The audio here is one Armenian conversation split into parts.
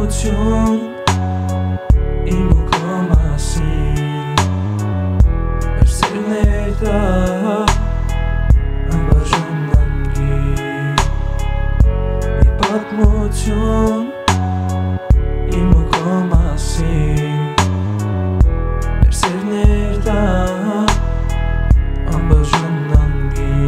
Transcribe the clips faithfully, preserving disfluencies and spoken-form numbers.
emoțiuni, imu komasin Persenerda ambajundangi Mi pat moțiuni, imu komasin Persenerda ambajundangi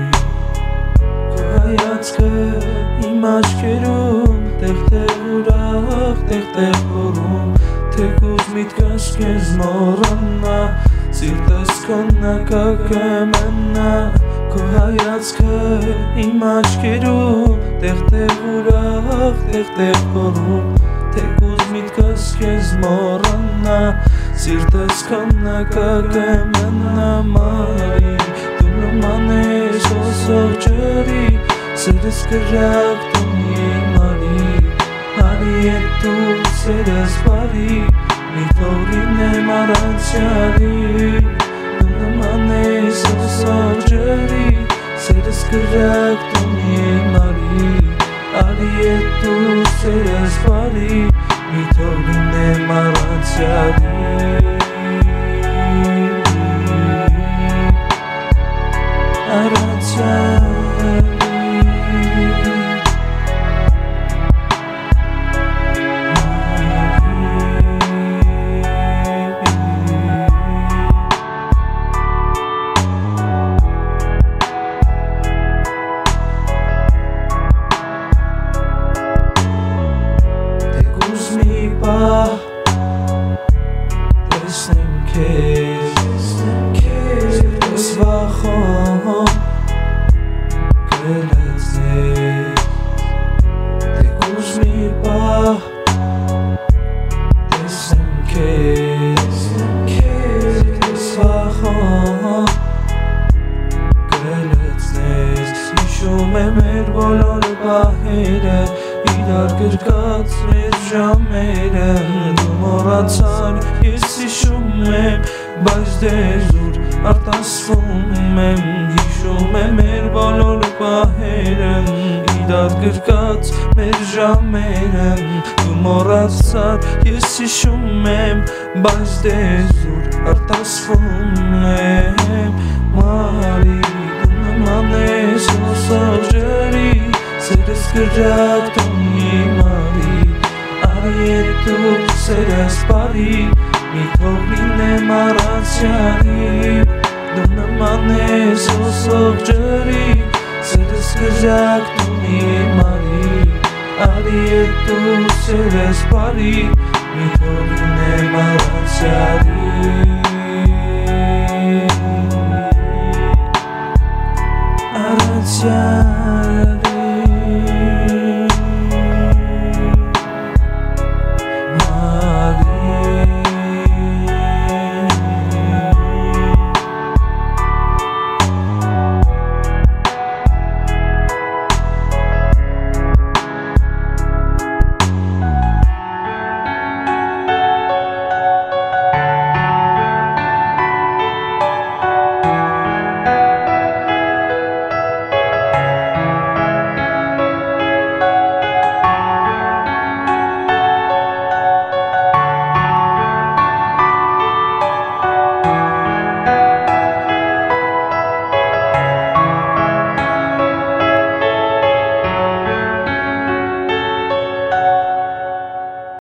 Kohayatzke imashkerum Techter ուրախ, techter հորում Թեկուզ միտքս կեզ մորանա Սիրտս կոննակակ էմենա Քո հայացքը իմ աչքերում Techter ուրախ, techter հորում Թեկուզ միտքս կեզ մորանա Սիրտս կոննակակ էմենա Մարի, դու նման ես հոսող ջրի Սերս կրակ տունի մարի Հարի ետ դու սերս բարի Մի թողին եմ առանցյալի Դու նման ես հոսող ջրի Սերս կրակ տունի մարի Հարի ետ դու սերս բարի Մի թողին եմ առանցյալի Առանցյալի Տեսնեմ քեզ, սիրտս վախոն կլծես Թեկուզ մի պահ տեսնեմ քեզ, սիրտս վախոն կլծես Հիշում եմ մեր բոլոր պահերը Իրար գրկած մեր ժամերը Դու մոռացար, ես հիշում եմ Բայց դեր զուր արտասվում եմ Հիշում եմ մեր բոլոր պահերը Իրար գրկած մեր ժամերը Դու մոռացար, ես հիշում եմ Բայց դեր զուր արտասվում եմ Մարի, դու նման ես հոսող ջրի Սերս կրակ տունի մարի Արի ետ դու սերս բարի Մի թողին եմ առանցյալի Դու նման ես հոսող ջրի Սերս կրակ տունի մարի Արի ետ դու սերս բարի Մի թողին եմ առանցյալի